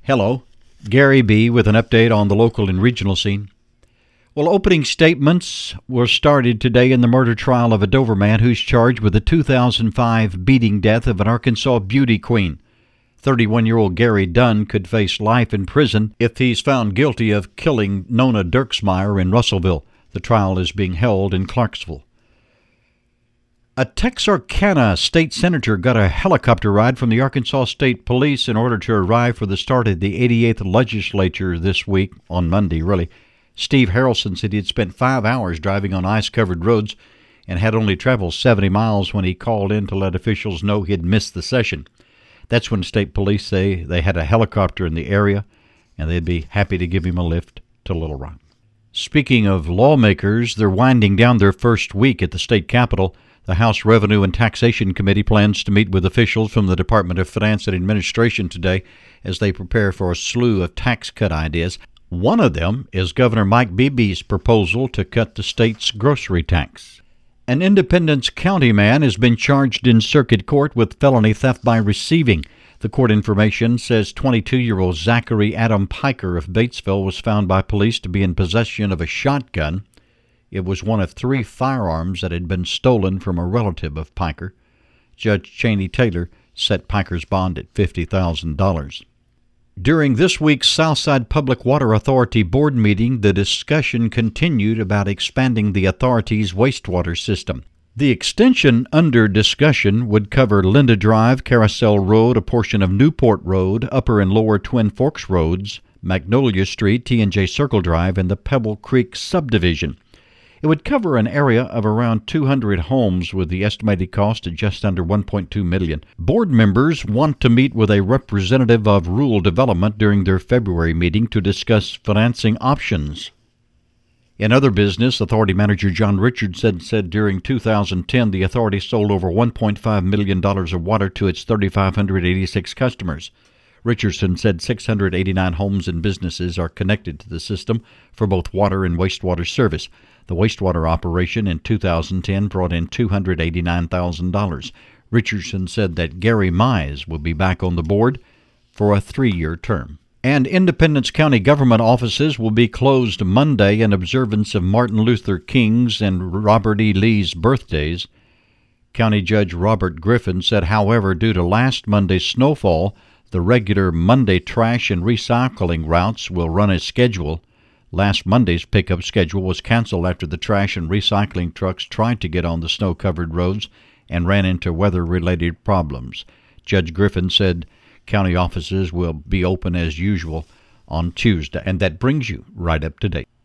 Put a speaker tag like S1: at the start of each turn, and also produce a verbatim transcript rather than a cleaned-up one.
S1: Hello, Gary B. with an update on the local and regional scene. Well, opening statements were started today in the murder trial of a Dover man who's charged with the two thousand five beating death of an Arkansas beauty queen. thirty-one-year-old Gary Dunn could face life in prison if he's found guilty of killing Nona Dirksmeyer in Russellville. The trial is being held in Clarksville. A Texarkana state senator got a helicopter ride from the Arkansas State Police in order to arrive for the start of the eighty-eighth legislature this week, on Monday, really. Steve Harrelson said he had spent five hours driving on ice-covered roads and had only traveled seventy miles when he called in to let officials know he'd missed the session. That's when state police say they had a helicopter in the area, and they'd be happy to give him a lift to Little Rock. Speaking of lawmakers, they're winding down their first week at the state capitol. The House Revenue and Taxation Committee plans to meet with officials from the Department of Finance and Administration today as they prepare for a slew of tax cut ideas. One of them is Governor Mike Beebe's proposal to cut the state's grocery tax. An Independence County man has been charged in circuit court with felony theft by receiving. The court information says twenty-two-year-old Zachary Adam Piker of Batesville was found by police to be in possession of a shotgun. It was one of three firearms that had been stolen from a relative of Piker. Judge Cheney Taylor set Piker's bond at fifty thousand dollars. During this week's Southside Public Water Authority board meeting, the discussion continued about expanding the authority's wastewater system. The extension under discussion would cover Linda Drive, Carousel Road, a portion of Newport Road, Upper and Lower Twin Forks Roads, Magnolia Street, T and J Circle Drive, and the Pebble Creek subdivision. It would cover an area of around two hundred homes with the estimated cost of just under one point two million dollars. Board members want to meet with a representative of rural development during their February meeting to discuss financing options. In other business, Authority Manager John Richardson said during two thousand ten the authority sold over one point five million dollars of water to its three thousand five hundred eighty-six customers. Richardson said six hundred eighty-nine homes and businesses are connected to the system for both water and wastewater service. The wastewater operation in two thousand ten brought in two hundred eighty-nine thousand dollars. Richardson said that Gary Mize will be back on the board for a three-year term. And Independence County government offices will be closed Monday in observance of Martin Luther King's and Robert E. Lee's birthdays. County Judge Robert Griffin said, however, due to last Monday's snowfall, the regular Monday trash and recycling routes will run as scheduled. Last Monday's pickup schedule was canceled after the trash and recycling trucks tried to get on the snow-covered roads and ran into weather-related problems. Judge Griffin said county offices will be open as usual on Tuesday, and that brings you right up to date.